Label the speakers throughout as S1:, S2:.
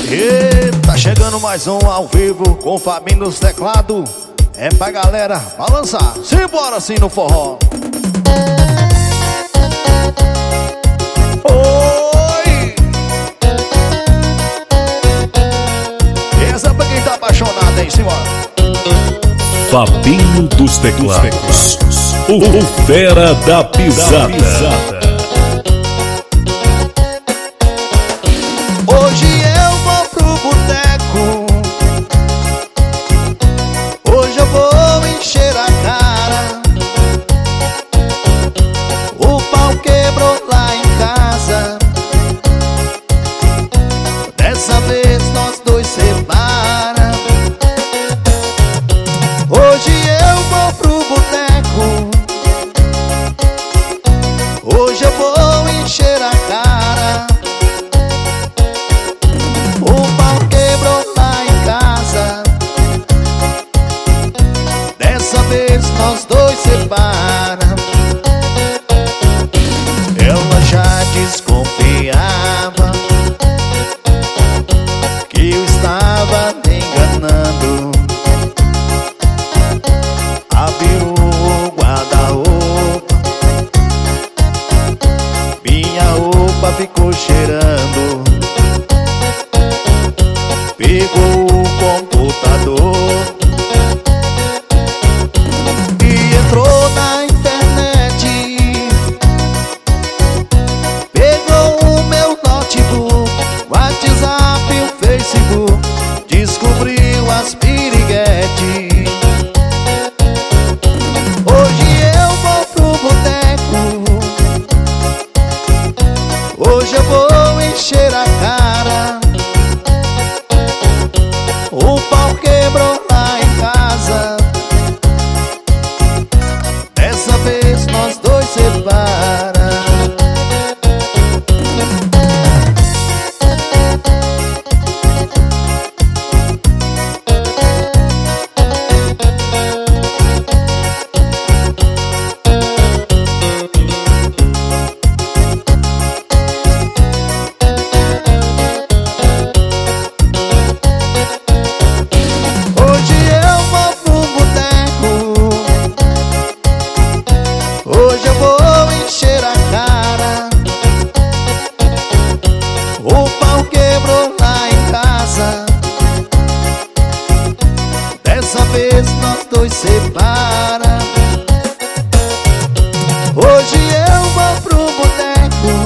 S1: E tá chegando mais um ao vivo com o Fabinho nos teclados. É pra galera balançar. Simbora assim no forró. Oi! Essa é pra quem tá apaixonado, hein? Simbora.
S2: Fabinho dos teclados, o fera da pisada.
S1: Hoje eu vou pro boteco, hoje eu vou encher a cara. O pau quebrou lá em casa, dessa vez nós dois separa. Hoje eu vou pro boteco, hoje eu vou encher a cara. O pau quebrou lá em casa, dessa vez nós dois separa. Ela já desconfiava que eu estava me enganando. Abriu o guarda-roupa, minha roupa ficou cheirando. Pegou o computador e entrou na internet. Pegou o meu notebook, WhatsApp e o Facebook, descobriu as piriguetes. Hoje eu vou pro boteco, hoje eu vou encher a cara. O pau quebrou lá em casa, dessa vez nós dois separa. Hoje eu vou encher a cara. O pau quebrou lá em casa, dessa vez nós dois separa. Hoje eu vou pro boteco,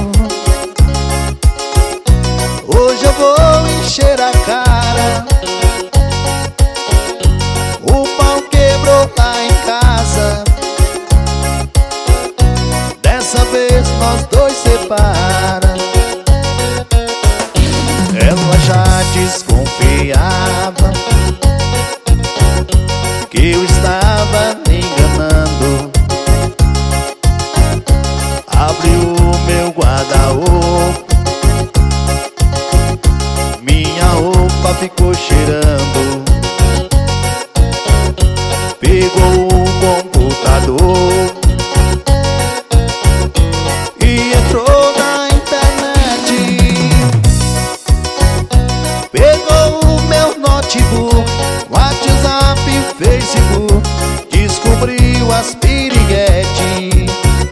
S1: hoje eu vou encher a cara. O pau quebrou lá em casa, dessa vez nós dois separa. Ela já desconfiava que eu estava me enganando. Abriu o meu guarda-roupa, minha roupa ficou cheirando. Pegou o computador e entrou na internet. Pegou o meu notebook, WhatsApp e Facebook, descobriu as piriguetes.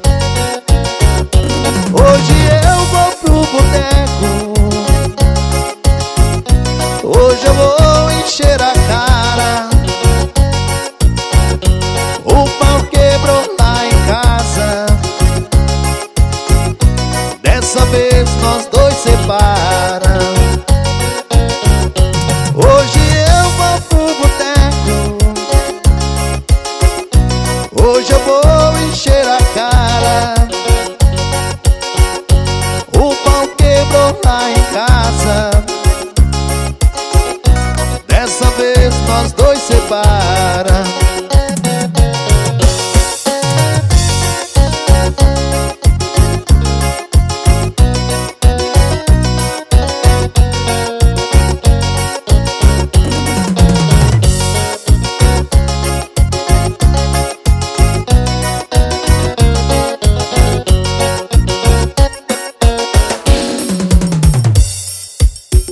S1: Hoje eu vou pro boteco, hoje eu vou encher a cara. O pau quebrou lá em casa, dessa vez nós dois separa. Hoje eu vou pro boteco, hoje eu vou encher a cara. O pau quebrou lá em casa, dessa vez nós dois separa.